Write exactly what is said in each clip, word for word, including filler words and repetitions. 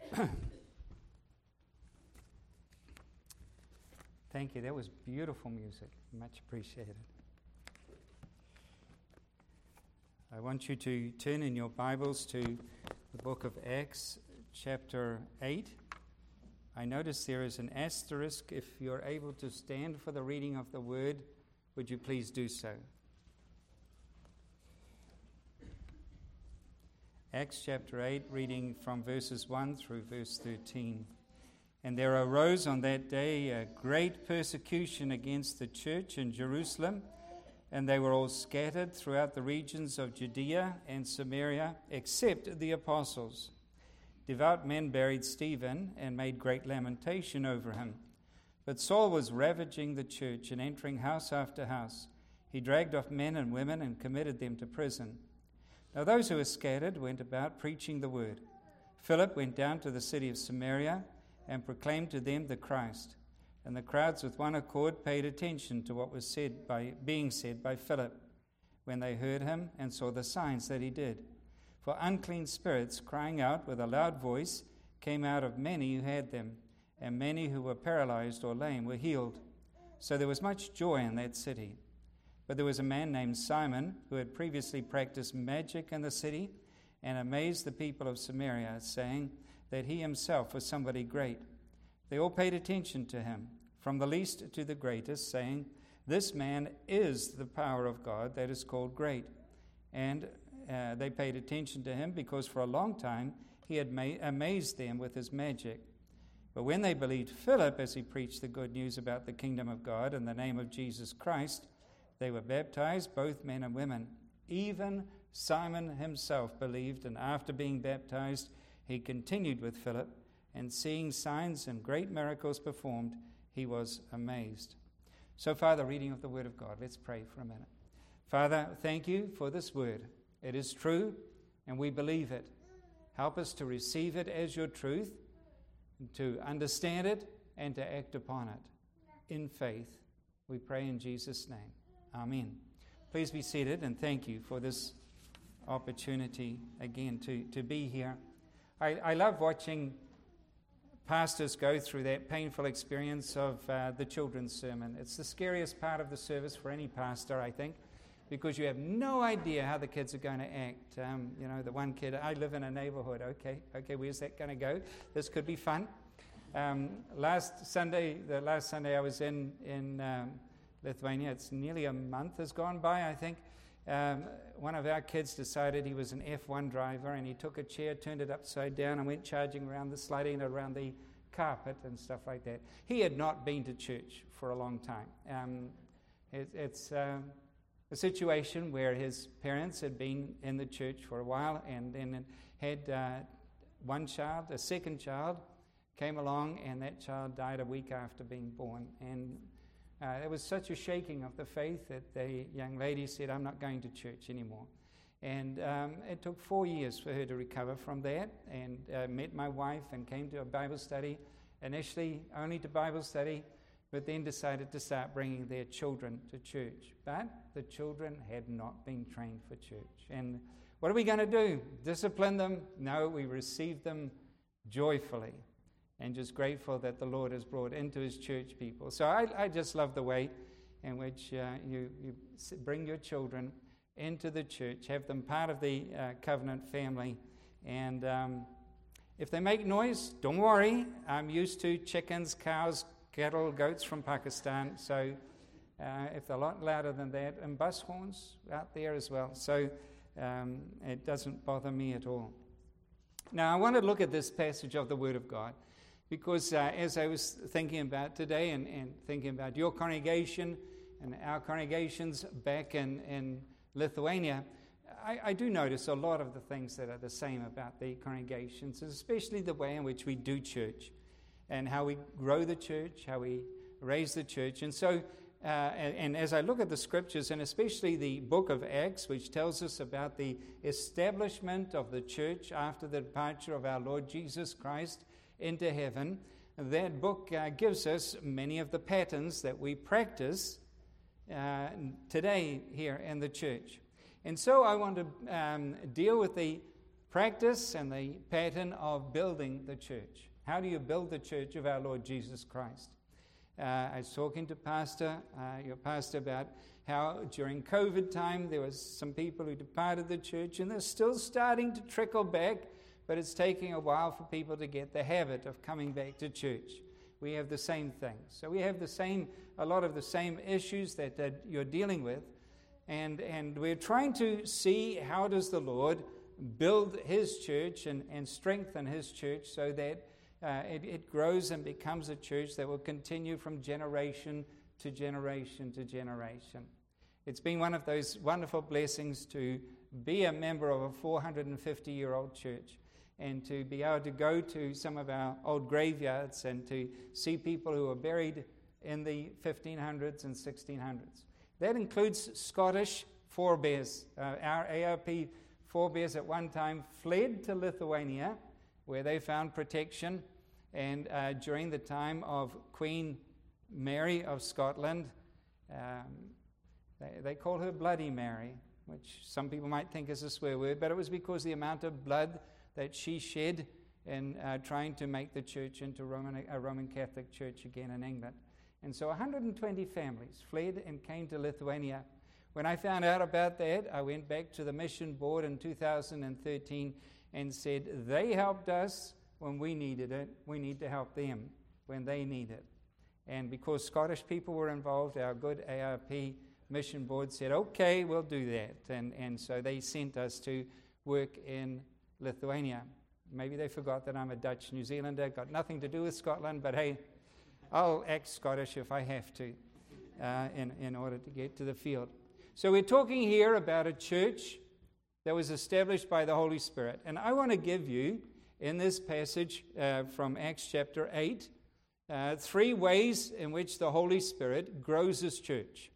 Thank you. That was beautiful music. Much appreciated. I want you to turn in your Bibles to the book of Acts, chapter eight. I notice there is an asterisk. If you're able to stand for the reading of the word, would you please do so? Acts chapter eight, reading from verses one through verse thirteen. And there arose on that day a great persecution against the church in Jerusalem, and they were all scattered throughout the regions of Judea and Samaria, except the apostles. Devout men buried Stephen and made great lamentation over him. But Saul was ravaging the church and entering house after house. He dragged off men and women and committed them to prison. Now those who were scattered went about preaching the word. Philip went down to the city of Samaria and proclaimed to them the Christ. And the crowds with one accord paid attention to what was said by being said by Philip when they heard him and saw the signs that he did. For unclean spirits, crying out with a loud voice, came out of many who had them, and many who were paralyzed or lame were healed. So there was much joy in that city. But there was a man named Simon who had previously practiced magic in the city and amazed the people of Samaria, saying that he himself was somebody great. They all paid attention to him, from the least to the greatest, saying, "This man is the power of God that is called great." And uh, they paid attention to him because for a long time he had ma- amazed them with his magic. But when they believed Philip as he preached the good news about the kingdom of God in the name of Jesus Christ, they were baptized, both men and women. Even Simon himself believed, and after being baptized, he continued with Philip, and seeing signs and great miracles performed, he was amazed. So far, the reading of the Word of God. Let's pray for a minute. Father, thank you for this Word. It is true, and we believe it. Help us to receive it as your truth, to understand it, and to act upon it in faith. We pray in Jesus' name. Amen. Please be seated, and thank you for this opportunity again to, to be here. I, I love watching pastors go through that painful experience of uh, the children's sermon. It's the scariest part of the service for any pastor, I think, because you have no idea how the kids are going to act. Um, you know, the one kid, I live in a neighborhood. Okay, okay, where's that going to go? This could be fun. Um, last Sunday, the last Sunday I was in, in um, Lithuania, it's nearly a month has gone by, I think. Um, one of our kids decided he was an F one driver, and he took a chair, turned it upside down, and went charging around the, sliding around the carpet and stuff like that. He had not been to church for a long time. Um, it, it's um, a situation where his parents had been in the church for a while, and then had uh, one child, a second child, came along, and that child died a week after being born. And Uh, there was such a shaking of the faith that the young lady said, "I'm not going to church anymore." And um, it took four years for her to recover from that, and uh, met my wife and came to a Bible study, initially only to Bible study, but then decided to start bringing their children to church. But the children had not been trained for church. And what are we going to do? Discipline them? No, we received them joyfully. And just grateful that the Lord has brought into his church people. So I, I just love the way in which uh, you, you bring your children into the church, have them part of the uh, covenant family. And um, if they make noise, don't worry. I'm used to chickens, cows, cattle, goats from Pakistan. So uh, if they're a lot louder than that, and bus horns out there as well. So um, it doesn't bother me at all. Now I want to look at this passage of the Word of God. Because uh, as I was thinking about today and, and thinking about your congregation and our congregations back in, in Lithuania, I, I do notice a lot of the things that are the same about the congregations, especially the way in which we do church and how we grow the church, how we raise the church. And so, uh, and, and as I look at the scriptures, and especially the book of Acts, which tells us about the establishment of the church after the departure of our Lord Jesus Christ into heaven, that book uh, gives us many of the patterns that we practice uh, today here in the church. And so I want to um, deal with the practice and the pattern of building the church. How do you build the church of our Lord Jesus Christ? Uh, I was talking to Pastor, uh, your pastor, about how during COVID time there was some people who departed the church, and they're still starting to trickle back, but it's taking a while for people to get the habit of coming back to church. We have the same thing. So we have the same, a lot of the same issues that, that you're dealing with, and and we're trying to see how does the Lord build His church and, and strengthen His church so that uh, it, it grows and becomes a church that will continue from generation to generation to generation. It's been one of those wonderful blessings to be a member of a four hundred fifty-year-old church and to be able to go to some of our old graveyards and to see people who are buried in the fifteen hundreds and sixteen hundreds. That includes Scottish forebears. Uh, our A R P forebears at one time fled to Lithuania, where they found protection, and uh, during the time of Queen Mary of Scotland, um, they, they called her Bloody Mary, which some people might think is a swear word, but it was because the amount of blood that she shed in uh, trying to make the church into Roman, a Roman Catholic church again in England. And so one hundred twenty families fled and came to Lithuania. When I found out about that, I went back to the mission board in two thousand thirteen and said, they helped us when we needed it. We need to help them when they need it. And because Scottish people were involved, our good A R P mission board said, okay, we'll do that. And, and so they sent us to work in Lithuania. Maybe they forgot that I'm a Dutch New Zealander, got nothing to do with Scotland, but hey, I'll act Scottish if I have to uh, in, in order to get to the field. So we're talking here about a church that was established by the Holy Spirit. And I want to give you, in this passage uh, from Acts chapter eight, uh, three ways in which the Holy Spirit grows His church.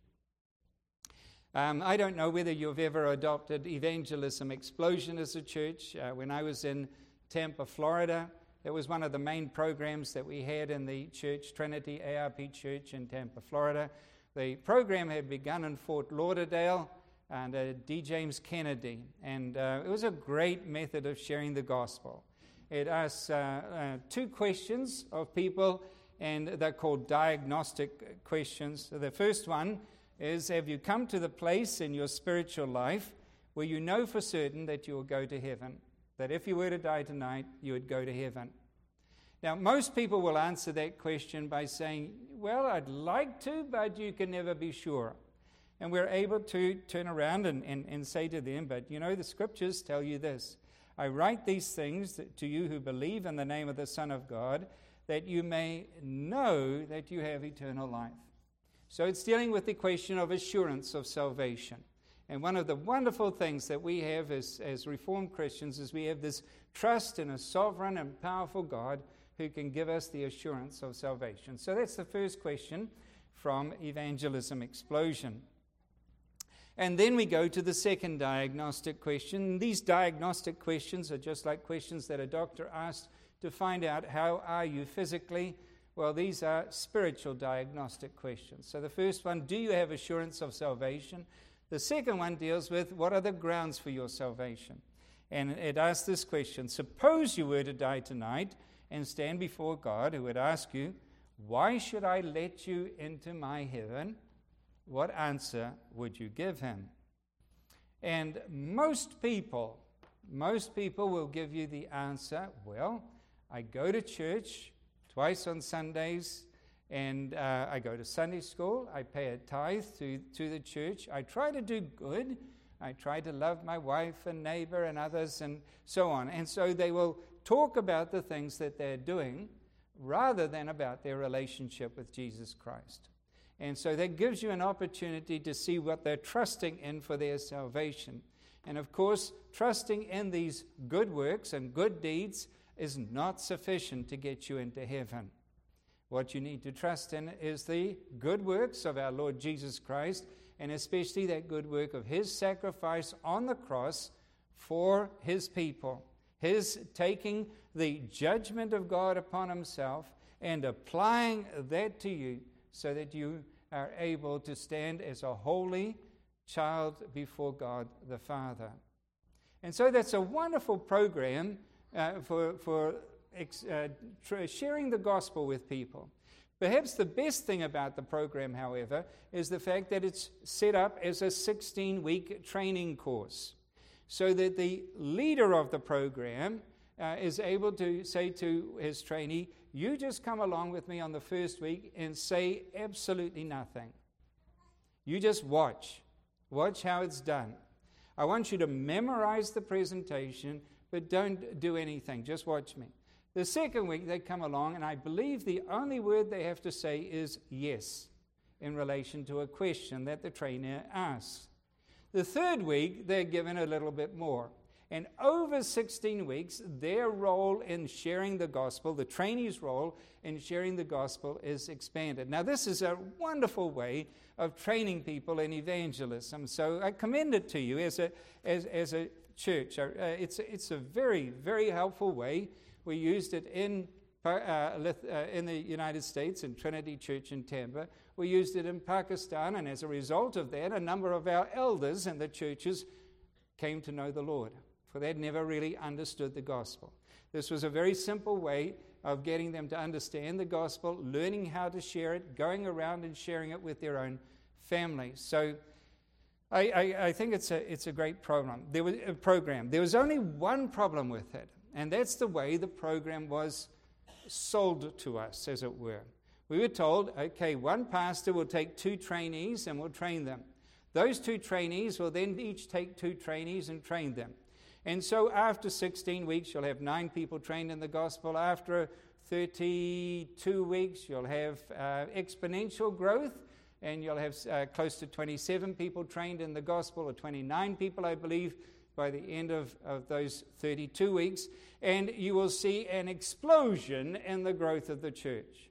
Um, I don't know whether you've ever adopted Evangelism Explosion as a church. Uh, when I was in Tampa, Florida, that was one of the main programs that we had in the church, Trinity A R P Church in Tampa, Florida. The program had begun in Fort Lauderdale under D. James Kennedy, and uh, it was a great method of sharing the gospel. It asks uh, uh, two questions of people, and they're called diagnostic questions. So the first one is, have you come to the place in your spiritual life where you know for certain that you will go to heaven? That if you were to die tonight, you would go to heaven. Now, most people will answer that question by saying, well, I'd like to, but you can never be sure. And we're able to turn around and, and, and say to them, but you know, the scriptures tell you this. I write these things to you who believe in the name of the Son of God, that you may know that you have eternal life. So it's dealing with the question of assurance of salvation. And one of the wonderful things that we have as, as Reformed Christians is we have this trust in a sovereign and powerful God who can give us the assurance of salvation. So that's the first question from Evangelism Explosion. And then we go to the second diagnostic question. These diagnostic questions are just like questions that a doctor asked to find out how are you physically. Well, these are spiritual diagnostic questions. So the first one, do you have assurance of salvation? The second one deals with what are the grounds for your salvation? And it asks this question, suppose you were to die tonight and stand before God, who would ask you, why should I let you into my heaven? What answer would you give him? And most people, most people will give you the answer, well, I go to church twice on Sundays, and uh, I go to Sunday school, I pay a tithe to, to the church, I try to do good, I try to love my wife and neighbor and others and so on. And so they will talk about the things that they're doing rather than about their relationship with Jesus Christ. And so that gives you an opportunity to see what they're trusting in for their salvation. And of course, trusting in these good works and good deeds is not sufficient to get you into heaven. What you need to trust in is the good works of our Lord Jesus Christ, and especially that good work of His sacrifice on the cross for His people. His taking the judgment of God upon Himself and applying that to you so that you are able to stand as a holy child before God the Father. And so that's a wonderful program uh, for, for ex, uh, tr- sharing the gospel with people. Perhaps the best thing about the program, however, is the fact that it's set up as a sixteen-week training course, so that the leader of the program uh, is able to say to his trainee, you just come along with me on the first week and say absolutely nothing. You just watch. Watch how it's done. I want you to memorize the presentation, but don't do anything. Just watch me. The second week they come along, and I believe the only word they have to say is yes in relation to a question that the trainer asks. The third week, they're given a little bit more. And over sixteen weeks, their role in sharing the gospel, the trainee's role in sharing the gospel, is expanded. Now, this is a wonderful way of training people in evangelism. So I commend it to you as a as, as a church. Uh, it's, it's a very, very helpful way. We used it in uh, uh, in the United States, in Trinity Church in Tampa. We used it in Pakistan, and as a result of that, a number of our elders in the churches came to know the Lord, for they'd never really understood the gospel. This was a very simple way of getting them to understand the gospel, learning how to share it, going around and sharing it with their own families. So I, I, I think it's a, it's a great program. There was a program. There was only one problem with it, and that's the way the program was sold to us, as it were. We were told, okay, one pastor will take two trainees and will train them. Those two trainees will then each take two trainees and train them. And so after sixteen weeks, you'll have nine people trained in the gospel. After thirty-two weeks, you'll have uh, exponential growth, and you'll have uh, close to twenty-seven people trained in the gospel, or twenty-nine people, I believe, by the end of, of those thirty-two weeks. And you will see an explosion in the growth of the church.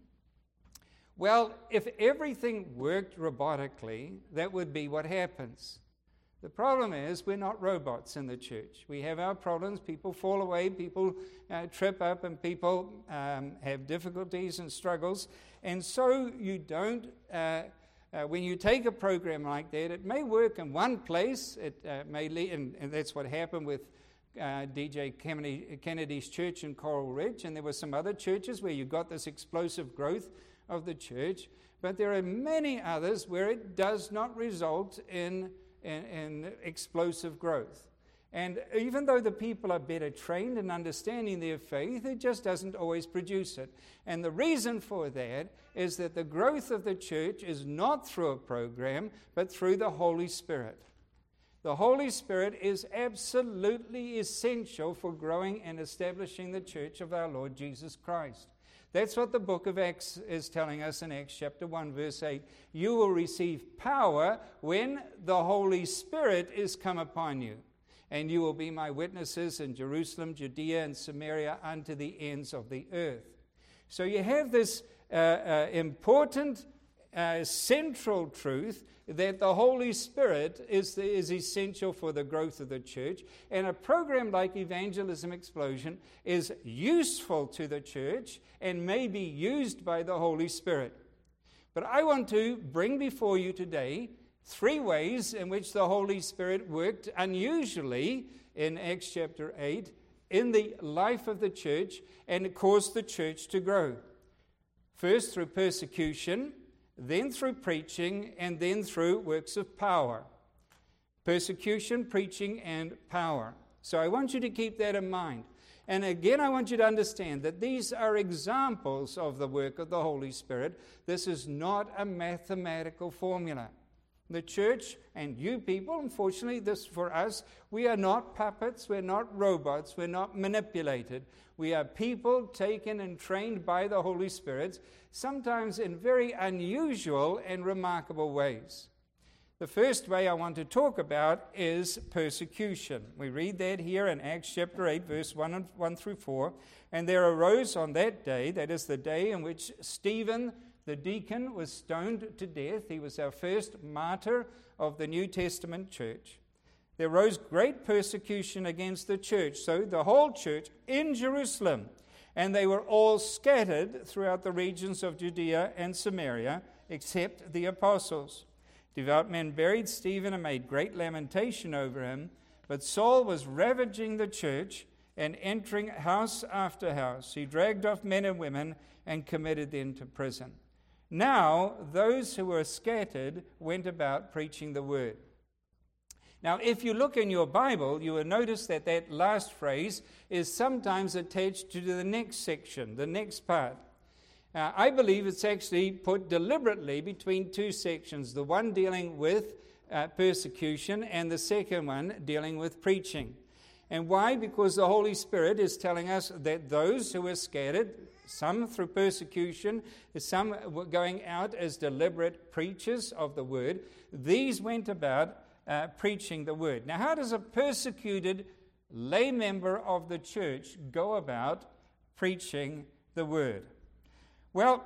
Well, if everything worked robotically, that would be what happens. The problem is we're not robots in the church. We have our problems. People fall away, people uh, trip up, and people um, have difficulties and struggles. And so you don't, uh, uh, when you take a program like that, it may work in one place. It uh, may lead, and, and that's what happened with uh, D J Kennedy, Kennedy's church in Coral Ridge. And there were some other churches where you got this explosive growth of the church. But there are many others where it does not result in And, and explosive growth. And even though the people are better trained in understanding their faith, it just doesn't always produce it. And the reason for that is that the growth of the church is not through a program, but through the Holy Spirit. The Holy Spirit is absolutely essential for growing and establishing the church of our Lord Jesus Christ. That's what the book of Acts is telling us in Acts chapter one, verse eight. You will receive power when the Holy Spirit is come upon you, and you will be my witnesses in Jerusalem, Judea, and Samaria unto the ends of the earth. So you have this uh, uh, important uh, central truth that the Holy Spirit is, the, is essential for the growth of the church. And a program like Evangelism Explosion is useful to the church and may be used by the Holy Spirit. But I want to bring before you today three ways in which the Holy Spirit worked unusually in Acts chapter eight in the life of the church and caused the church to grow. First, through persecution, then through preaching, and then through works of power. Persecution, preaching, and power. So I want you to keep that in mind. And again, I want you to understand that these are examples of the work of the Holy Spirit. This is not a mathematical formula. The church and you people, unfortunately, this for us, we are not puppets, we're not robots, we're not manipulated. We are people taken and trained by the Holy Spirit, sometimes in very unusual and remarkable ways. The first way I want to talk about is persecution. We read that here in Acts chapter eight, verse one, one through four. And there arose on that day, that is the day in which Stephen, the deacon, was stoned to death. He was our first martyr of the New Testament church. There arose great persecution against the church, so the whole church in Jerusalem. And they were all scattered throughout the regions of Judea and Samaria, except the apostles. Devout men buried Stephen and made great lamentation over him. But Saul was ravaging the church and entering house after house. He dragged off men and women and committed them to prison. Now, those who were scattered went about preaching the word. Now, if you look in your Bible, you will notice that that last phrase is sometimes attached to the next section, the next part. Uh, I believe it's actually put deliberately between two sections, the one dealing with uh, persecution and the second one dealing with preaching. And why? Because the Holy Spirit is telling us that those who were scattered, some through persecution, some were going out as deliberate preachers of the word, these went about Uh, preaching the word. Now, how does a persecuted lay member of the church go about preaching the word? Well,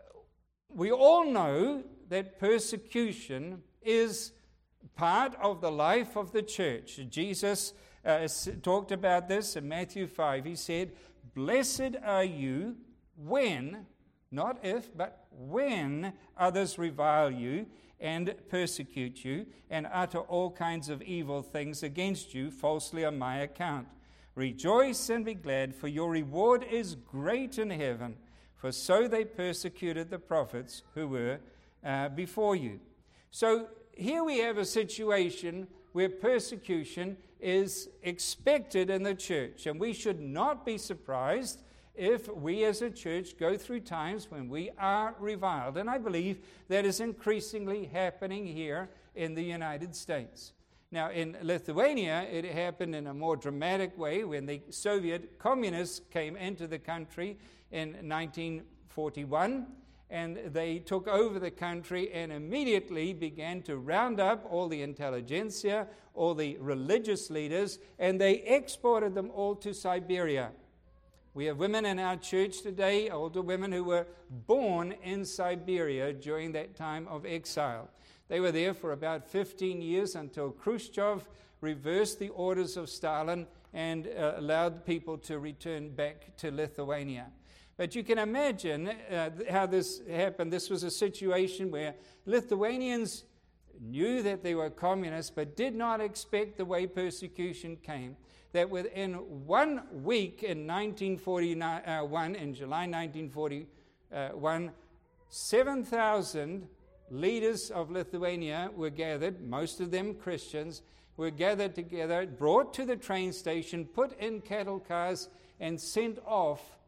we all know that persecution is part of the life of the church. Jesus uh, talked about this in Matthew five. He said, "Blessed are you when," not if, but when others revile you and persecute you, and utter all kinds of evil things against you falsely on my account. Rejoice and be glad, for your reward is great in heaven, for so they persecuted the prophets who were uh, before you. So here we have a situation where persecution is expected in the church, and we should not be surprised if we as a church go through times when we are reviled. And I believe that is increasingly happening here in the United States. Now, in Lithuania, it happened in a more dramatic way when the Soviet communists came into the country in nineteen forty-one, and they took over the country and immediately began to round up all the intelligentsia, all the religious leaders, and they exported them all to Siberia. We have women in our church today, older women who were born in Siberia during that time of exile. They were there for about fifteen years until Khrushchev reversed the orders of Stalin and uh, allowed people to return back to Lithuania. But you can imagine uh, how this happened. This was a situation where Lithuanians knew that they were communists but did not expect the way persecution came. That within one week in nineteen forty-one, in July nineteen forty-one, seven thousand leaders of Lithuania were gathered, most of them Christians, were gathered together, brought to the train station, put in cattle cars, and sent off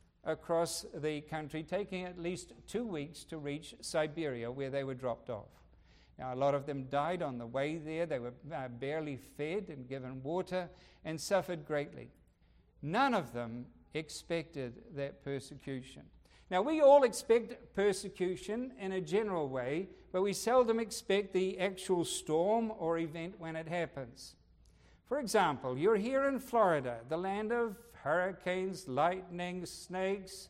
across the country, taking at least two weeks to reach Siberia, where they were dropped off. Now, a lot of them died on the way there. They were uh, barely fed and given water and suffered greatly. None of them expected that persecution. Now, we all expect persecution in a general way, but we seldom expect the actual storm or event when it happens. For example, you're here in Florida, the land of hurricanes, lightning, snakes,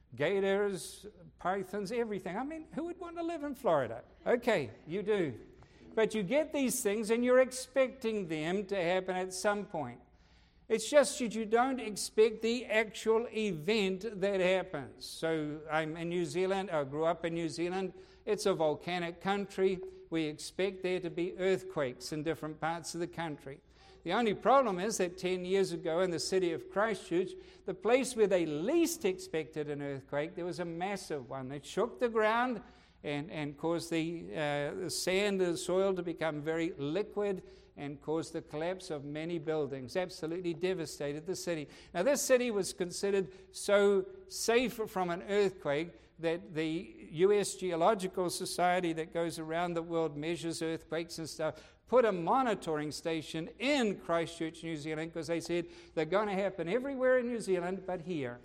gators, pythons, everything. I mean, who would want to live in Florida? Okay, you do. But you get these things and you're expecting them to happen at some point. It's just that you don't expect the actual event that happens. So I'm in New Zealand. I grew up in New Zealand. It's a volcanic country. We expect there to be earthquakes in different parts of the country. The only problem is that ten years ago in the city of Christchurch, the place where they least expected an earthquake, there was a massive one that shook the ground and, and caused the, uh, the sand and the soil to become very liquid and caused the collapse of many buildings. Absolutely devastated the city. Now, this city was considered so safe from an earthquake that the U S Geological Society that goes around the world, measures earthquakes and stuff, put a monitoring station in Christchurch, New Zealand, because they said they're going to happen everywhere in New Zealand but here.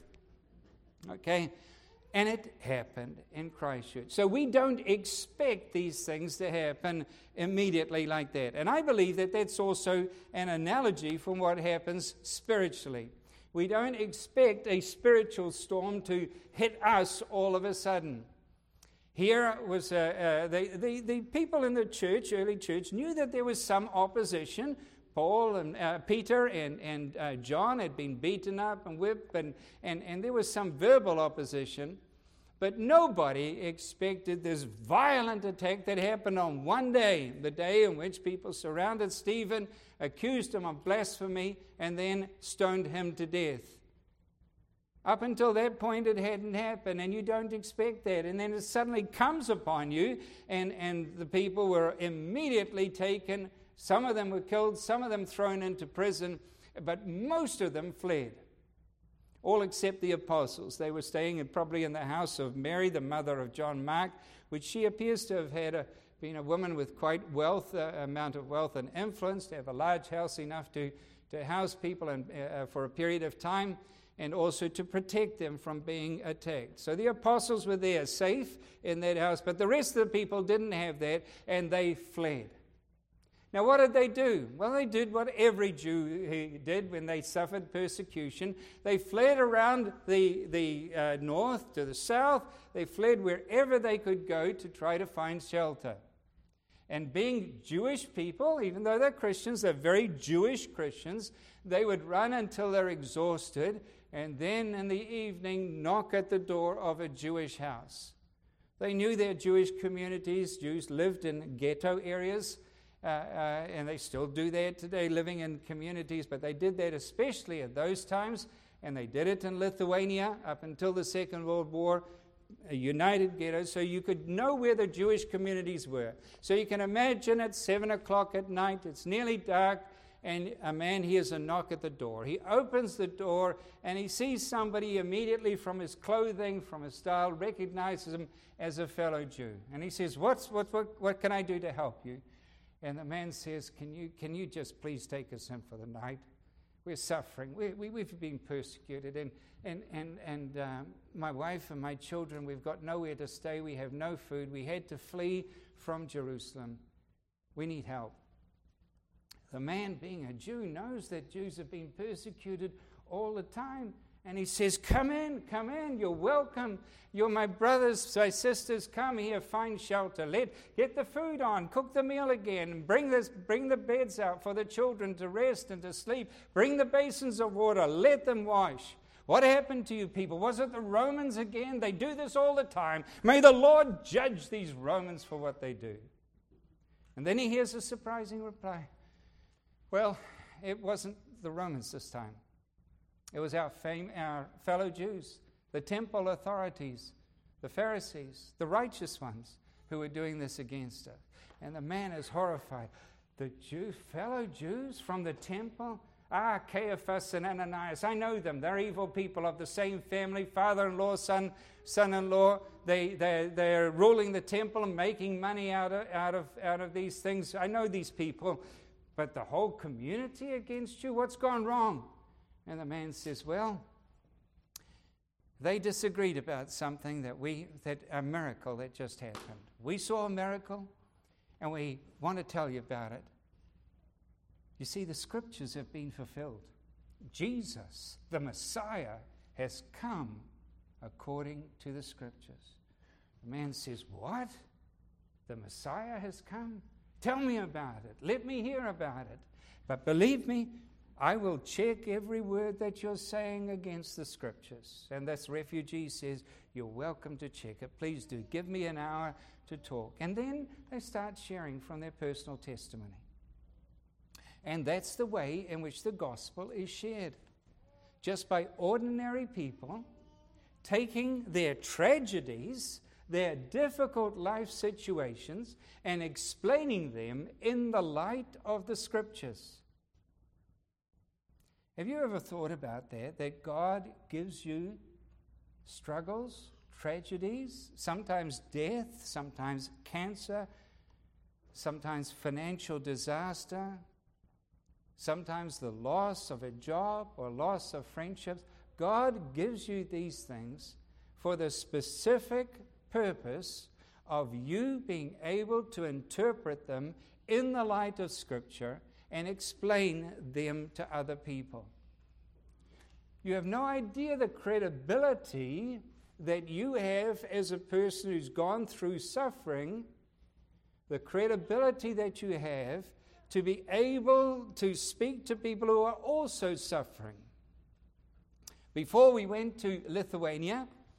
Okay? And it happened in Christchurch. So we don't expect these things to happen immediately like that. And I believe that that's also an analogy from what happens spiritually. We don't expect a spiritual storm to hit us all of a sudden. Here was uh, uh, the, the, the people in the church, early church, knew that there was some opposition. Paul and uh, Peter and, and uh, John had been beaten up and whipped, and, and, and there was some verbal opposition. But nobody expected this violent attack that happened on one day, the day in which people surrounded Stephen, accused him of blasphemy, and then stoned him to death. Up until that point, it hadn't happened, and you don't expect that. And then it suddenly comes upon you, and, and the people were immediately taken. Some of them were killed, some of them thrown into prison, but most of them fled. All except the apostles. They were staying in, probably in the house of Mary, the mother of John Mark, which she appears to have had a, been a woman with quite wealth, uh, amount of wealth and influence, to have a large house enough to, to house people and, uh, for a period of time, and also to protect them from being attacked. So the apostles were there, safe in that house, but the rest of the people didn't have that, and they fled. Now, what did they do? Well, they did what every Jew did when they suffered persecution. They fled around the, the uh, north to the south. They fled wherever they could go to try to find shelter. And being Jewish people, even though they're Christians, they're very Jewish Christians, they would run until they're exhausted, and then in the evening knock at the door of a Jewish house. They knew their Jewish communities. Jews lived in ghetto areas. Uh, uh, and they still do that today, living in communities, but they did that especially at those times, and they did it in Lithuania up until the Second World War, a united ghetto, so you could know where the Jewish communities were. So you can imagine at seven o'clock at night, it's nearly dark, and a man hears a knock at the door. He opens the door, and he sees somebody immediately from his clothing, from his style, recognizes him as a fellow Jew. And he says, What's, what, what, what can I do to help you? And the man says, can you can you just please take us in for the night? We're suffering. We, we, we've been persecuted. And, and, and, and um, my wife and my children, we've got nowhere to stay. We have no food. We had to flee from Jerusalem. We need help. The man, being a Jew, knows that Jews have been persecuted all the time. And he says, come in, come in, you're welcome. You're my brothers, my sisters, come here, find shelter. Let Get the food on, cook the meal again, bring, this, bring the beds out for the children to rest and to sleep. Bring the basins of water, let them wash. What happened to you people? Was it the Romans again? They do this all the time. May the Lord judge these Romans for what they do. And then he hears a surprising reply. Well, it wasn't the Romans this time. It was our, fame, our fellow Jews, the temple authorities, the Pharisees, the righteous ones who were doing this against us. And the man is horrified. The Jew, fellow Jews from the temple? Ah, Caiaphas and Ananias, I know them. They're evil people of the same family, father-in-law, son, son-in-law. They, they, they're ruling the temple and making money out of, out of, out of these things. I know these people. But the whole community against you? What's gone wrong? And the man says, well, they disagreed about something that we, that a miracle that just happened. We saw a miracle, and we want to tell you about it. You see, the scriptures have been fulfilled. Jesus, the Messiah, has come according to the scriptures. The man says, what? The Messiah has come? Tell me about it. Let me hear about it. But believe me, I will check every word that you're saying against the scriptures. And this refugee says, you're welcome to check it. Please do. Give me an hour to talk. And then they start sharing from their personal testimony. And that's the way in which the gospel is shared. Just by ordinary people taking their tragedies, their difficult life situations, and explaining them in the light of the scriptures. Have you ever thought about that, that God gives you struggles, tragedies, sometimes death, sometimes cancer, sometimes financial disaster, sometimes the loss of a job or loss of friendships? God gives you these things for the specific purpose of you being able to interpret them in the light of Scripture and explain them to other people. You have no idea the credibility that you have as a person who's gone through suffering, the credibility that you have to be able to speak to people who are also suffering. Before we went to Lithuania,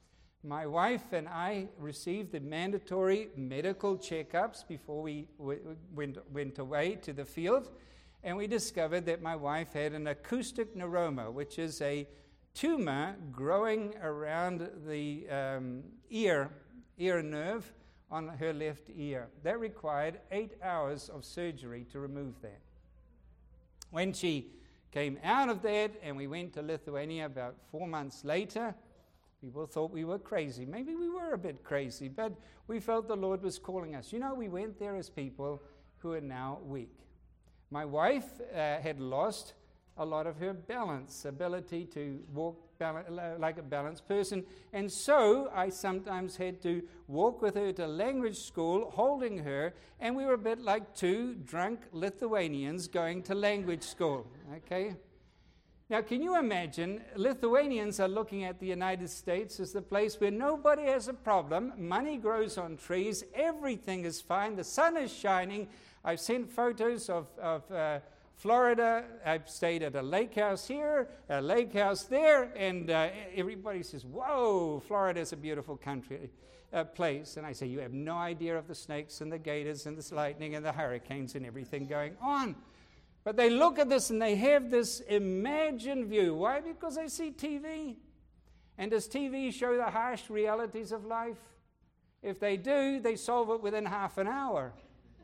My wife and I received the mandatory medical checkups before we w- went, went away to the field, and we discovered that my wife had an acoustic neuroma, which is a tumor growing around the um, ear, ear nerve on her left ear. That required eight hours of surgery to remove that. When she came out of that and we went to Lithuania about four months later, people thought we were crazy. Maybe we were a bit crazy, but we felt the Lord was calling us. You know, we went there as people who are now weak. My wife uh, had lost a lot of her balance, ability to walk bal- like a balanced person. And so I sometimes had to walk with her to language school, holding her, and we were a bit like two drunk Lithuanians going to language school, okay? Now, can you imagine, Lithuanians are looking at the United States as the place where nobody has a problem, money grows on trees, everything is fine, the sun is shining. I've sent photos of, of uh, Florida. I've stayed at a lake house here, a lake house there, and uh, everybody says, whoa, Florida is a beautiful country, uh, place. And I say, you have no idea of the snakes and the gators and the lightning and the hurricanes and everything going on. But they look at this and they have this imagined view. Why? Because they see T V. And does T V show the harsh realities of life? If they do, they solve it within half an hour.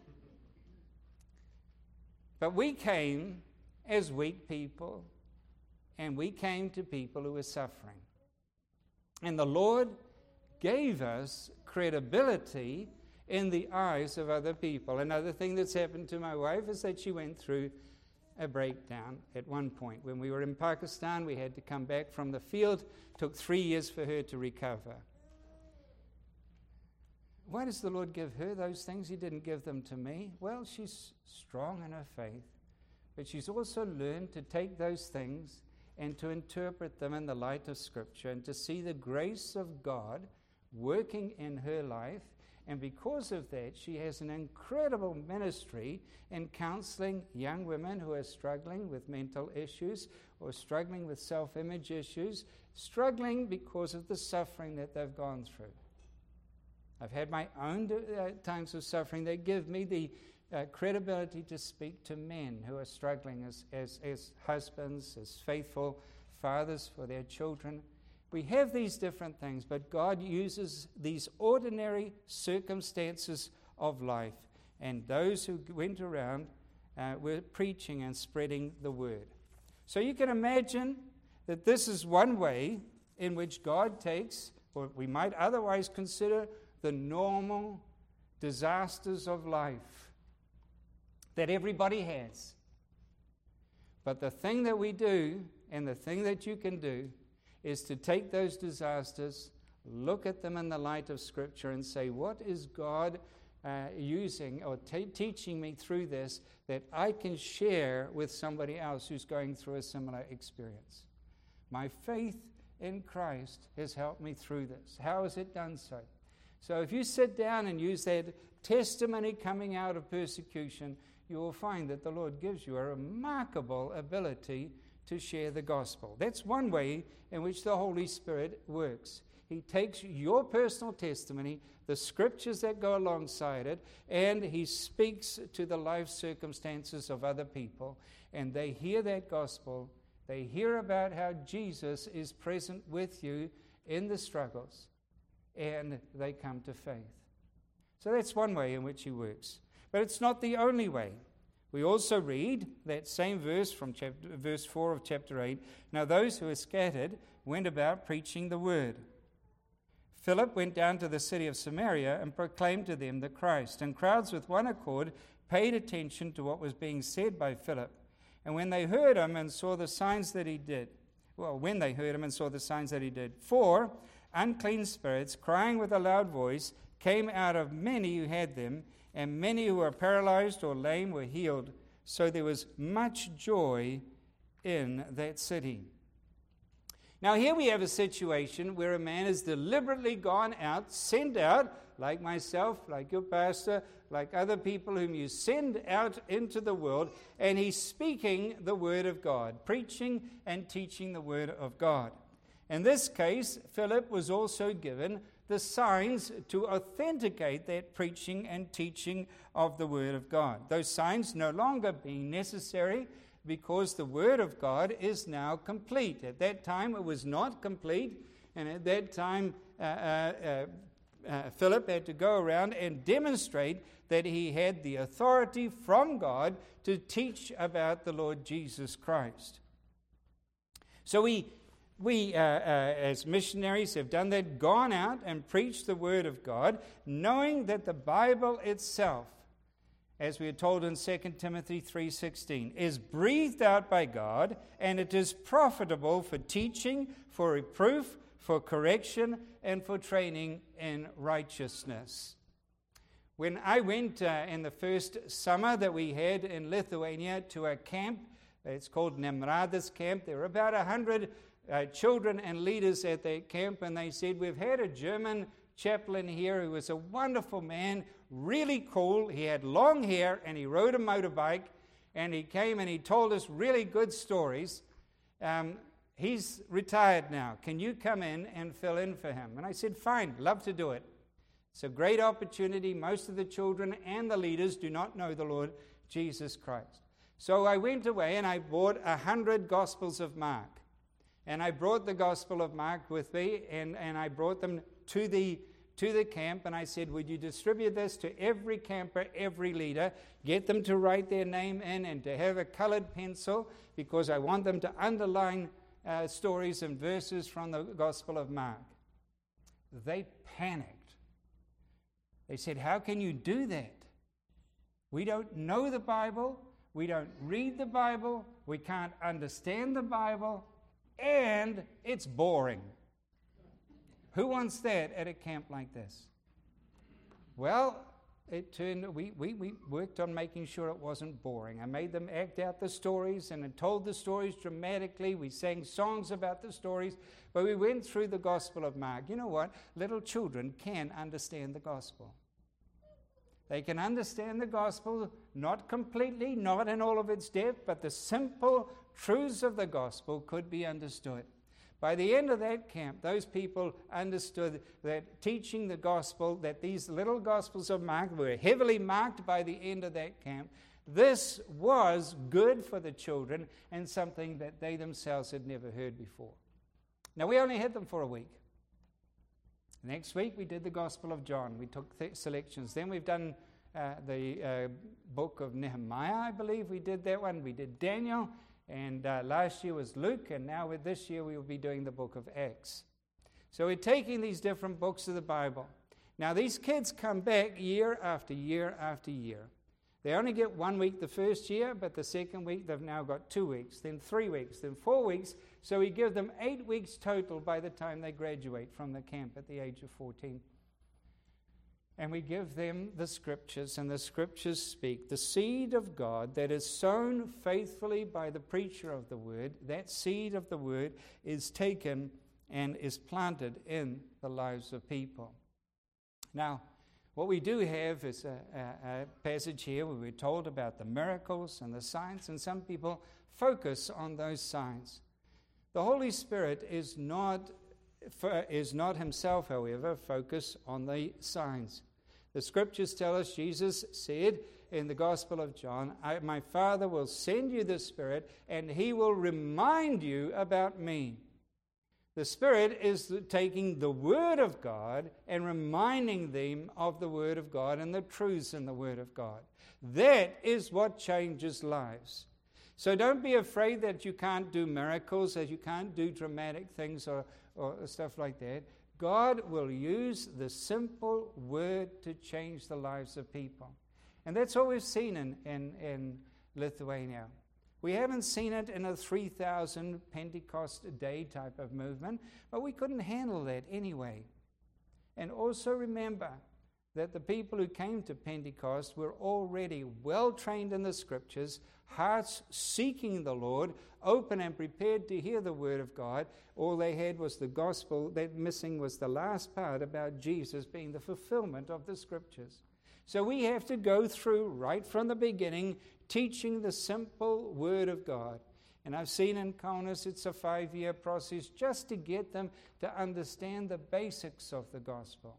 But we came as weak people, and we came to people who were suffering. And the Lord gave us credibility in the eyes of other people. Another thing that's happened to my wife is that she went through a breakdown at one point. When we were in Pakistan, we had to come back from the field. It took three years for her to recover. Why does the Lord give her those things? He didn't give them to me. Well, she's strong in her faith, but she's also learned to take those things and to interpret them in the light of Scripture and to see the grace of God working in her life. And because of that, she has an incredible ministry in counseling young women who are struggling with mental issues or struggling with self-image issues, struggling because of the suffering that they've gone through. I've had my own uh, times of suffering that give me the uh, credibility to speak to men who are struggling as, as, as husbands, as faithful fathers for their children. We have these different things, but God uses these ordinary circumstances of life. And those who went around uh, were preaching and spreading the word. So you can imagine that this is one way in which God takes, or we might otherwise consider, the normal disasters of life that everybody has. But the thing that we do, and the thing that you can do, is to take those disasters, look at them in the light of Scripture, and say, what is God uh, using or t- teaching me through this that I can share with somebody else who's going through a similar experience? My faith in Christ has helped me through this. How has it done so? So if you sit down and use that testimony coming out of persecution, you will find that the Lord gives you a remarkable ability to share the gospel. That's one way in which the Holy Spirit works. He takes your personal testimony, the scriptures that go alongside it, and he speaks to the life circumstances of other people, and they hear that gospel. They hear about how Jesus is present with you in the struggles, and they come to faith. So that's one way in which he works. But it's not the only way. We also read that same verse from chapter, verse four of chapter eight. Now those who were scattered went about preaching the word. Philip went down to the city of Samaria and proclaimed to them the Christ. And crowds with one accord paid attention to what was being said by Philip. And when they heard him and saw the signs that he did, well, when they heard him and saw the signs that he did, four unclean spirits, crying with a loud voice, came out of many who had them, and many who were paralyzed or lame were healed. So there was much joy in that city. Now here we have a situation where a man has deliberately gone out, sent out, like myself, like your pastor, like other people whom you send out into the world, and he's speaking the word of God, preaching and teaching the word of God. In this case, Philip was also given the signs to authenticate that preaching and teaching of the Word of God. Those signs no longer being necessary because the Word of God is now complete. At that time, it was not complete, and at that time, uh, uh, uh, uh, Philip had to go around and demonstrate that he had the authority from God to teach about the Lord Jesus Christ. So we We, uh, uh, as missionaries, have done that, gone out and preached the Word of God, knowing that the Bible itself, as we are told in Second Timothy three sixteen, is breathed out by God, and it is profitable for teaching, for reproof, for correction, and for training in righteousness. When I went uh, in the first summer that we had in Lithuania to a camp, it's called Nemradas Camp, there were about a hundred Uh, children and leaders at that camp, and they said, we've had a German chaplain here who was a wonderful man, really cool. He had long hair and he rode a motorbike, and he came and he told us really good stories. Um, he's retired now. Can you come in and fill in for him? And I said, fine, love to do it. It's a great opportunity. Most of the children and the leaders do not know the Lord Jesus Christ. So I went away and I bought a hundred Gospels of Mark. And I brought the Gospel of Mark with me, and, and I brought them to the, to the camp, and I said, would you distribute this to every camper, every leader, get them to write their name in and to have a colored pencil, because I want them to underline uh, stories and verses from the Gospel of Mark. They panicked. They said, how can you do that? We don't know the Bible, we don't read the Bible, we can't understand the Bible, and it's boring. Who wants that at a camp like this? Well, it turned, we, we, we worked on making sure it wasn't boring. I made them act out the stories, and I told the stories dramatically. We sang songs about the stories, but we went through the Gospel of Mark. You know what? Little children can understand the Gospel. They can understand the Gospel, not completely, not in all of its depth, but the simple truths of the Gospel could be understood. By the end of that camp, those people understood that teaching the Gospel, that these little Gospels of Mark were heavily marked by the end of that camp. This was good for the children and something that they themselves had never heard before. Now, we only had them for a week. Next week, we did the Gospel of John. We took th- selections. Then we've done uh, the uh, book of Nehemiah, I believe. We did that one. We did Daniel. And uh, last year was Luke. And now with this year, we will be doing the book of Acts. So we're taking these different books of the Bible. Now, these kids come back year after year after year. They only get one week the first year, but the second week they've now got two weeks, then three weeks, then four weeks. So we give them eight weeks total by the time they graduate from the camp at the age of fourteen. And we give them the Scriptures, and the Scriptures speak. The seed of God that is sown faithfully by the preacher of the Word, that seed of the Word is taken and is planted in the lives of people. Now, what we do have is a, a, a passage here where we're told about the miracles and the signs, and some people focus on those signs. The Holy Spirit is not, is not himself, however, focused on the signs. The Scriptures tell us, Jesus said in the Gospel of John, I, my Father will send you the Spirit, and he will remind you about me. The Spirit is taking the Word of God and reminding them of the Word of God and the truths in the Word of God. That is what changes lives. So don't be afraid that you can't do miracles, that you can't do dramatic things or, or stuff like that. God will use the simple Word to change the lives of people. And that's what we've seen in, in, in Lithuania. We haven't seen it in a three thousand Pentecost a day type of movement, but we couldn't handle that anyway. And also remember that the people who came to Pentecost were already well trained in the Scriptures, hearts seeking the Lord, open and prepared to hear the Word of God. All they had was the gospel. That missing was the last part about Jesus being the fulfillment of the Scriptures. So we have to go through right from the beginning, teaching the simple Word of God. And I've seen in Kaunas it's a five-year process just to get them to understand the basics of the gospel.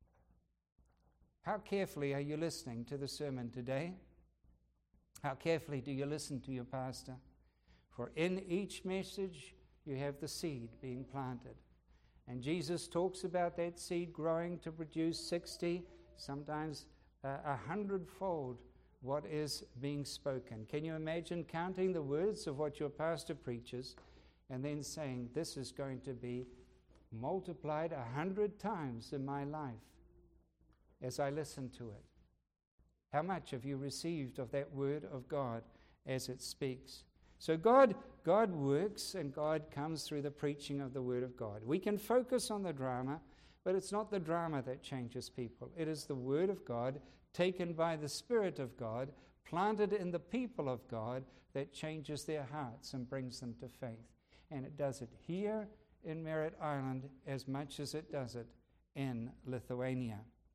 How carefully are you listening to the sermon today? How carefully do you listen to your pastor? For in each message, you have the seed being planted. And Jesus talks about that seed growing to produce sixty, sometimes uh, a hundredfold what is being spoken. Can you imagine counting the words of what your pastor preaches and then saying, this is going to be multiplied a hundred times in my life as I listen to it? How much have you received of that word of God as it speaks? So God, God works, and God comes through the preaching of the word of God. We can focus on the drama, but it's not the drama that changes people. It is the word of God taken by the Spirit of God, planted in the people of God, that changes their hearts and brings them to faith. And it does it here in Merritt Island as much as it does it in Lithuania.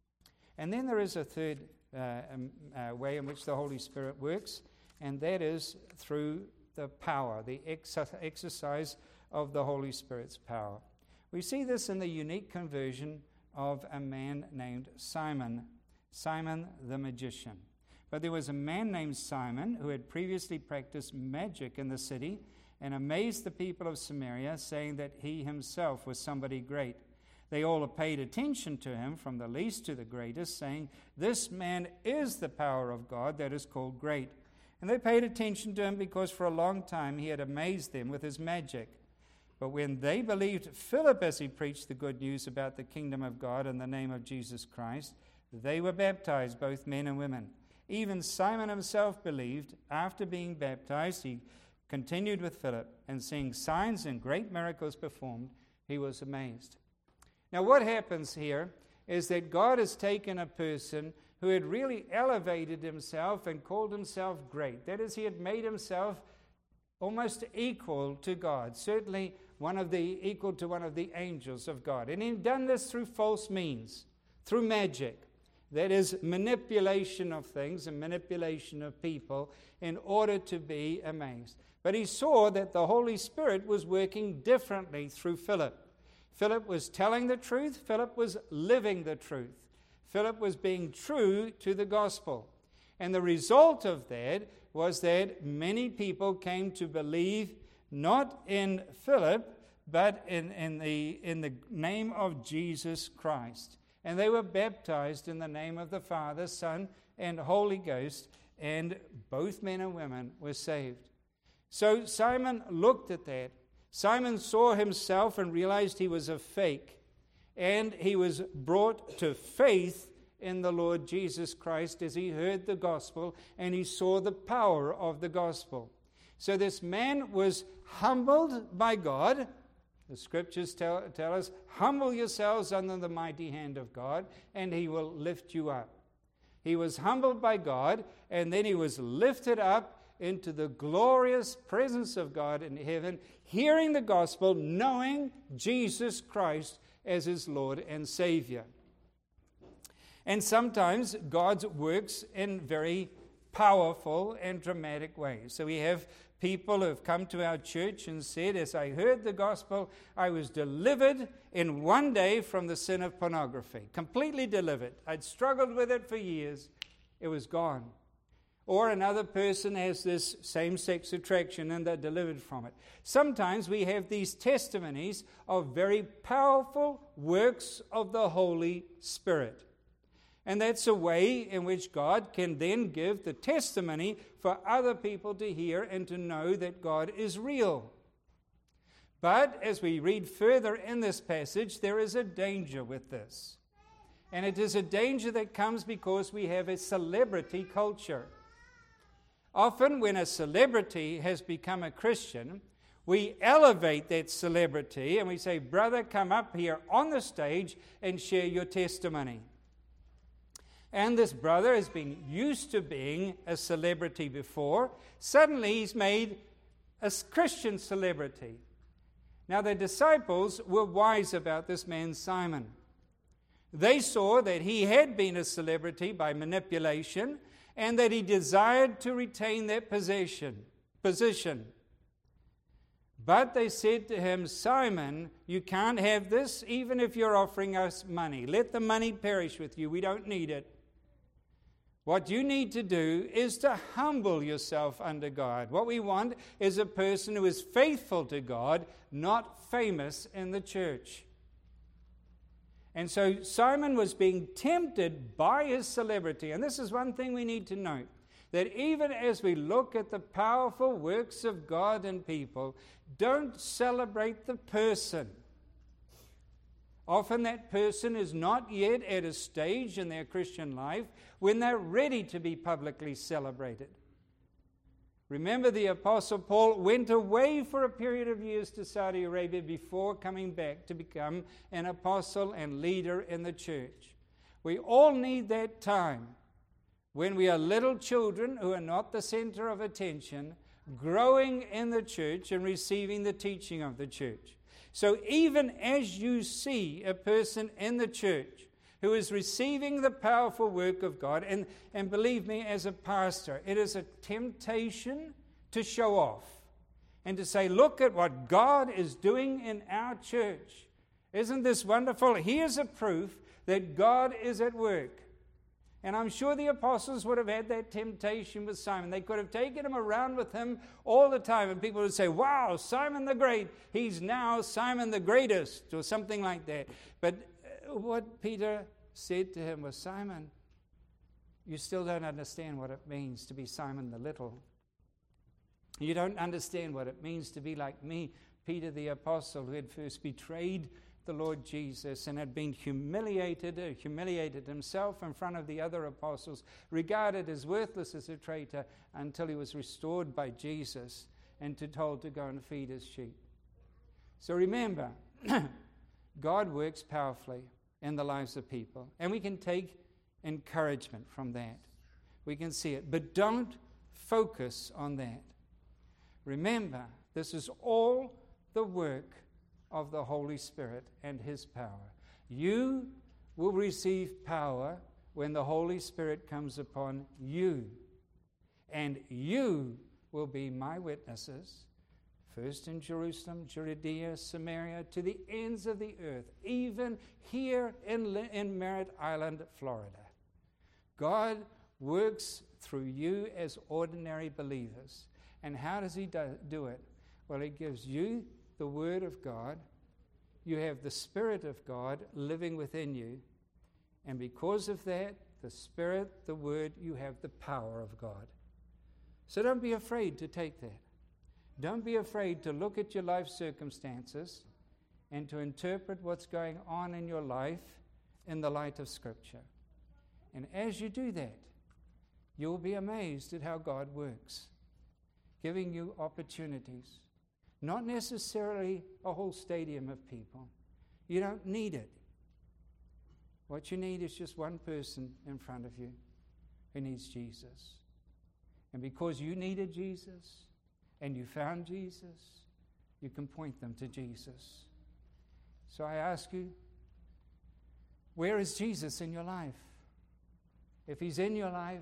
And then there is a third uh, um, uh, way in which the Holy Spirit works, and that is through the power, the ex- exercise of the Holy Spirit's power. We see this in the unique conversion of a man named Simon, Simon the magician. But there was a man named Simon who had previously practiced magic in the city and amazed the people of Samaria, saying that he himself was somebody great. They all paid attention to him, from the least to the greatest, saying, this man is the power of God that is called great. And they paid attention to him because for a long time he had amazed them with his magic. But when they believed Philip as he preached the good news about the kingdom of God in the name of Jesus Christ, they were baptized, both men and women. Even Simon himself believed. After being baptized, he continued with Philip, and seeing signs and great miracles performed, he was amazed. Now what happens here is that God has taken a person who had really elevated himself and called himself great. That is, he had made himself almost equal to God, certainly one of the equal to one of the angels of God. And he'd done this through false means, through magic. That is, manipulation of things and manipulation of people in order to be amazed. But he saw that the Holy Spirit was working differently through Philip. Philip was telling the truth. Philip was living the truth. Philip was being true to the gospel. And the result of that was that many people came to believe not in Philip, but in, in, the, in the name of Jesus Christ. And they were baptized in the name of the Father, Son, and Holy Ghost, and both men and women were saved. So Simon looked at that. Simon saw himself and realized he was a fake. And he was brought to faith in the Lord Jesus Christ as he heard the gospel and he saw the power of the gospel. So this man was humbled by God. The scriptures tell, tell us, humble yourselves under the mighty hand of God and he will lift you up. He was humbled by God, and then he was lifted up into the glorious presence of God in heaven, hearing the gospel, knowing Jesus Christ as his Lord and Savior. And sometimes God works in very powerful and dramatic ways. So we have people who have come to our church and said, as I heard the gospel, I was delivered in one day from the sin of pornography. Completely delivered. I'd struggled with it for years. It was gone. Or another person has this same-sex attraction and they're delivered from it. Sometimes we have these testimonies of very powerful works of the Holy Spirit. And that's a way in which God can then give the testimony for other people to hear and to know that God is real. But as we read further in this passage, there is a danger with this. And it is a danger that comes because we have a celebrity culture. Often when a celebrity has become a Christian, we elevate that celebrity and we say, brother, come up here on the stage and share your testimony. And this brother has been used to being a celebrity before. Suddenly he's made a Christian celebrity. Now the disciples were wise about this man Simon. They saw that he had been a celebrity by manipulation and that he desired to retain that possession, position. But they said to him, Simon, you can't have this even if you're offering us money. Let the money perish with you. We don't need it. What you need to do is to humble yourself under God. What we want is a person who is faithful to God, not famous in the church. And so Simon was being tempted by his celebrity. And this is one thing we need to note, that even as we look at the powerful works of God in people, don't celebrate the person. Often that person is not yet at a stage in their Christian life when they're ready to be publicly celebrated. Remember, the Apostle Paul went away for a period of years to Saudi Arabia before coming back to become an apostle and leader in the church. We all need that time when we are little children who are not the center of attention, growing in the church and receiving the teaching of the church. So even as you see a person in the church who is receiving the powerful work of God, and, and believe me, as a pastor, it is a temptation to show off and to say, look at what God is doing in our church. Isn't this wonderful? Here's a proof that God is at work. And I'm sure the apostles would have had that temptation with Simon. They could have taken him around with him all the time, and people would say, wow, Simon the Great, he's now Simon the Greatest, or something like that. But what Peter said to him was, Simon, you still don't understand what it means to be Simon the Little. You don't understand what it means to be like me, Peter the Apostle, who had first betrayed the Lord Jesus and had been humiliated, uh, humiliated himself in front of the other apostles, regarded as worthless as a traitor until he was restored by Jesus and to told to go and feed his sheep. So remember, God works powerfully in the lives of people, and we can take encouragement from that. We can see it, but don't focus on that. Remember, this is all the work of the Holy Spirit and His power. You will receive power when the Holy Spirit comes upon you, and you will be my witnesses, first in Jerusalem, Judea, Samaria, to the ends of the earth, even here in, in Merritt Island, Florida. God works through you as ordinary believers. And how does He do, do it? Well, He gives you the Word of God. You have the Spirit of God living within you. And because of that, the Spirit, the Word, you have the power of God. So don't be afraid to take that. Don't be afraid to look at your life circumstances and to interpret what's going on in your life in the light of Scripture. And as you do that, you'll be amazed at how God works, giving you opportunities. Not necessarily a whole stadium of people. You don't need it. What you need is just one person in front of you who needs Jesus. And because you needed Jesus and you found Jesus, you can point them to Jesus. So I ask you, where is Jesus in your life? If He's in your life,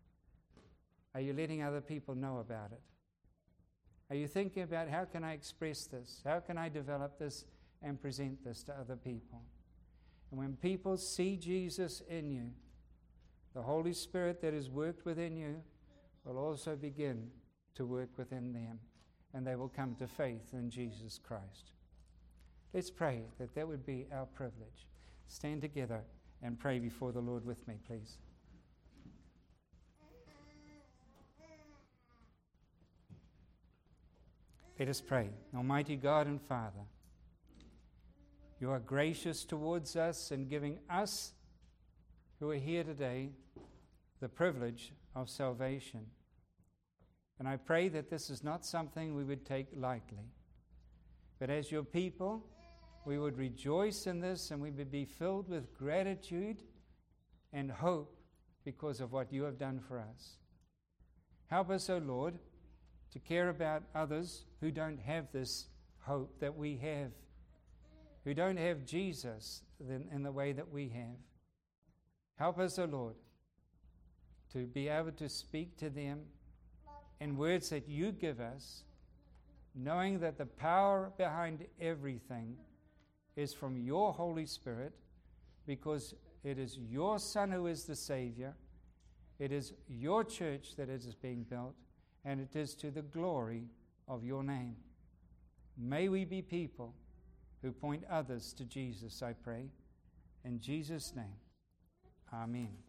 are you letting other people know about it? Are you thinking about, how can I express this? How can I develop this and present this to other people? And when people see Jesus in you, the Holy Spirit that has worked within you will also begin to work within them, and they will come to faith in Jesus Christ. Let's pray that that would be our privilege. Stand together and pray before the Lord with me, please. Let us pray. Almighty God and Father, You are gracious towards us in giving us who are here today the privilege of salvation. And I pray that this is not something we would take lightly, but as Your people, we would rejoice in this and we would be filled with gratitude and hope because of what You have done for us. Help us, O Lord, to care about others who don't have this hope that we have, who don't have Jesus in, in the way that we have. Help us, O Lord, to be able to speak to them in words that You give us, knowing that the power behind everything is from your Holy Spirit, because it is your Son who is the Savior, it is your church that is being built, and it is to the glory of your name. May we be people who point others to Jesus, I pray. In Jesus' name, amen.